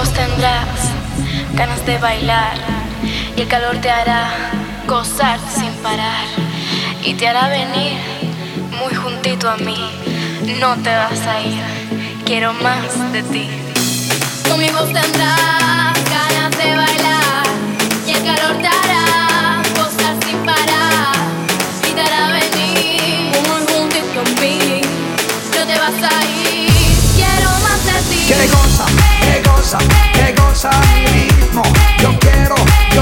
voz tendrás ganas de bailar y el calor te hará gozar sin parar y te hará venir muy juntito a mí. No te vas a ir, quiero más de ti. Con mi voz tendrás ganas de bailar y el calor te hará gozar sin parar y te hará venir muy juntito a mí. No te vas a ir, quiero más de ti. Qué cosa mi ritmo. Yo quiero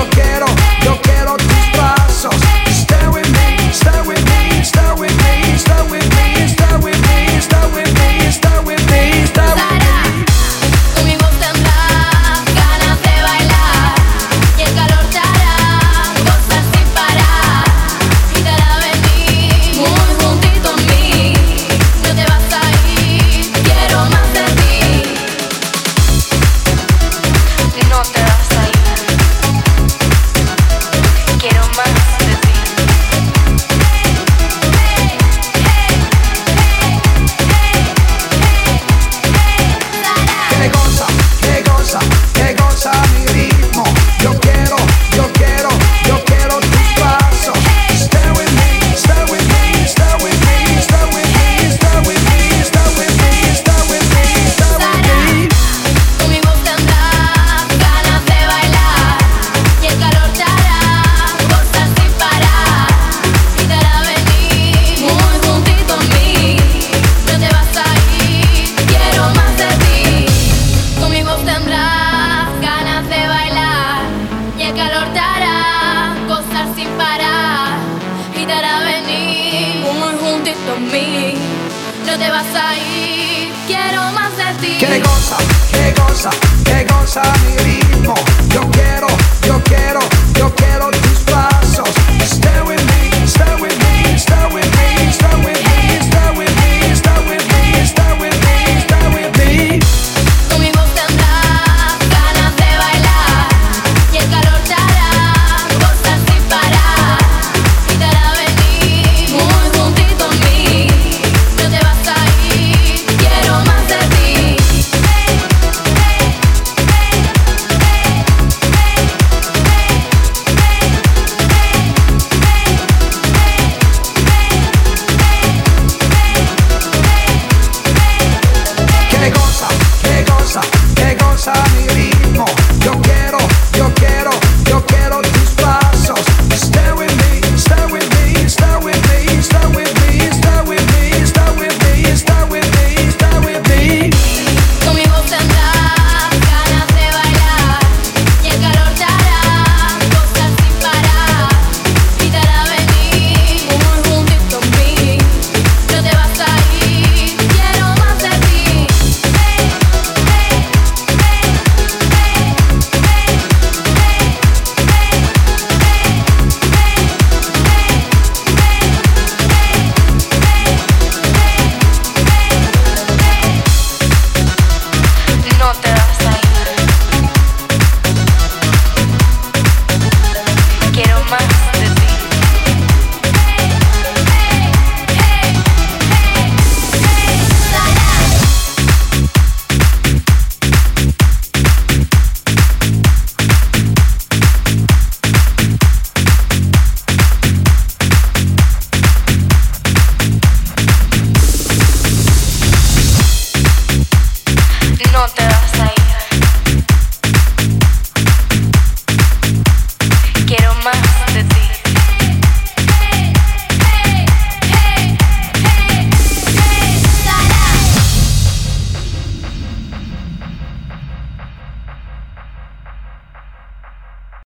tus brazos. Stay with me, stay with me, stay with me, stay with me, stay with me, stay with me, stay with me, stay with me. Con mi voz tendrás ganas de bailar y el calor te hará gozar sin parar y te hará venir muy juntito a mí. No te vas a ir, quiero más de ti. No te vas a ir, quiero más de ti. Qué cosa mi ritmo. Yo quiero tus brazos. Stay with me, stay with me, stay with me, stay with me, stay with me, stay with me, stay with me, stay with me. Con mi voz tendrás ganas de bailar y el calor te hará gozar sin parar y te hará venir muy juntito a mí. No te vas a ir, quiero más de ti. Con mi voz tendrás ganas de bailar y el calor te hará gozar sin parar y te hará venir muy juntito a mí. No te vas a ir, quiero más de ti. Qué cosa mi ritmo. Yo quiero tus brazos. Stay with me, stay with me, stay with me, stay with me, stay with me, stay with me, stay with me, stay with me. Con mi voz tendrás ganas de bailar y el calor te hará gozar sin parar y te hará venir muy juntito a mí. No te vas a ir, quiero más de ti. Qué cosa mi ritmo.